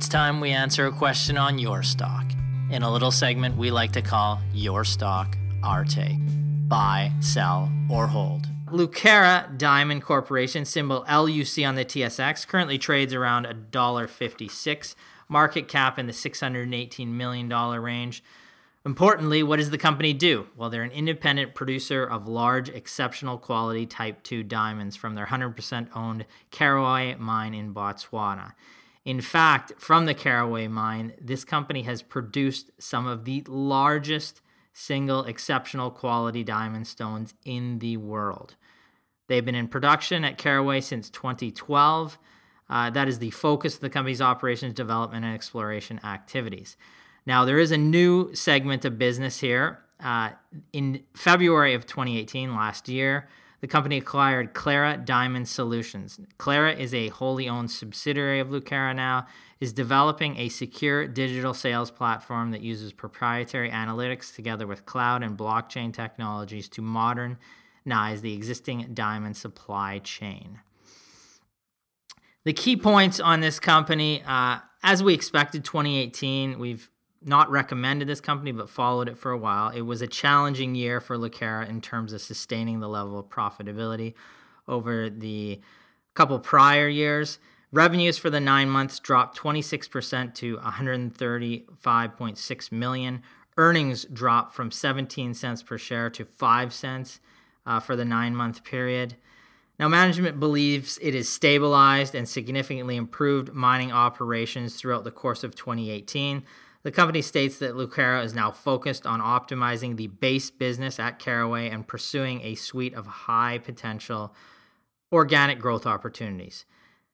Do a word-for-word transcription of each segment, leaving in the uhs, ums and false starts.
It's time we answer a question on your stock in a little segment we like to call Your Stock, Our Take. Buy, sell, or hold. Lucara Diamond Corporation, symbol L U C on the T S X, currently trades around one dollar fifty-six, market cap in the six hundred eighteen million dollars range. Importantly, what does the company do? Well, they're an independent producer of large, exceptional quality Type two diamonds from their one hundred percent owned Karowe mine in Botswana. In fact, from the Karowe mine, this company has produced some of the largest single exceptional quality diamond stones in the world. They've been in production at Karowe since twenty twelve. Uh, that is the focus of the company's operations, development, and exploration activities. Now, there is a new segment of business here. Uh, in February of twenty eighteen, last year, the company acquired Clara Diamond Solutions. Clara is a wholly owned subsidiary of Lucara now, is developing a secure digital sales platform that uses proprietary analytics together with cloud and blockchain technologies to modernize the existing diamond supply chain. The key points on this company, uh, as we expected, twenty eighteen, we've not recommended this company, but followed it for a while. It was a challenging year for Lucara in terms of sustaining the level of profitability over the couple prior years. Revenues for the nine months dropped twenty-six percent to one hundred thirty-five point six million dollars. Earnings dropped from seventeen cents per share to five cents uh, for the nine-month period. Now, management believes it has stabilized and significantly improved mining operations throughout the course of twenty eighteen. The company states that Lucara is now focused on optimizing the base business at Karowe and pursuing a suite of high-potential organic growth opportunities.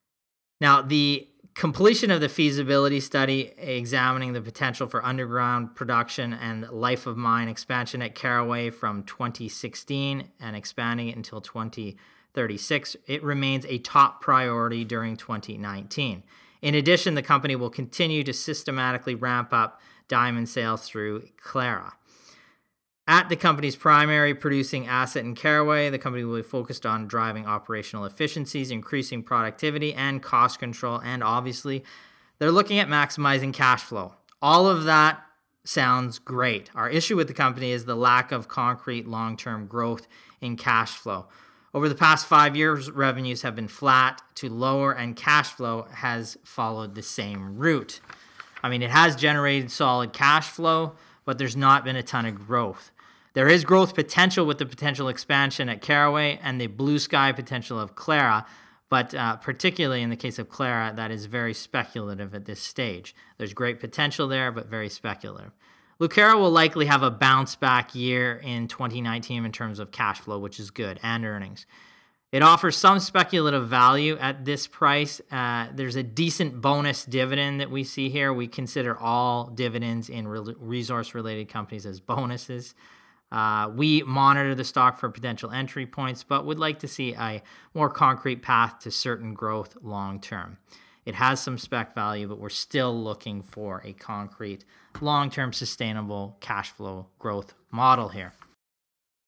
Now, the completion of the feasibility study examining the potential for underground production and life of mine expansion at Karowe from twenty sixteen and expanding it until twenty thirty-six, it remains a top priority during twenty nineteen. In addition, the company will continue to systematically ramp up diamond sales through Clara. At the company's primary producing asset in Karowe, the company will be focused on driving operational efficiencies, increasing productivity and cost control, and obviously, they're looking at maximizing cash flow. All of that sounds great. Our issue with the company is the lack of concrete long-term growth in cash flow. Over the past five years, revenues have been flat to lower, and cash flow has followed the same route. I mean, it has generated solid cash flow, but there's not been a ton of growth. There is growth potential with the potential expansion at Karowe and the blue sky potential of Clara, but uh, particularly in the case of Clara, that is very speculative at this stage. There's great potential there, but very speculative. Lucara will likely have a bounce-back year in twenty nineteen in terms of cash flow, which is good, and earnings. It offers some speculative value at this price. Uh, there's a decent bonus dividend that we see here. We consider all dividends in re- resource-related companies as bonuses. Uh, we monitor the stock for potential entry points, but would like to see a more concrete path to certain growth long-term. It has some spec value, but we're still looking for a concrete, long-term, sustainable cash flow growth model here.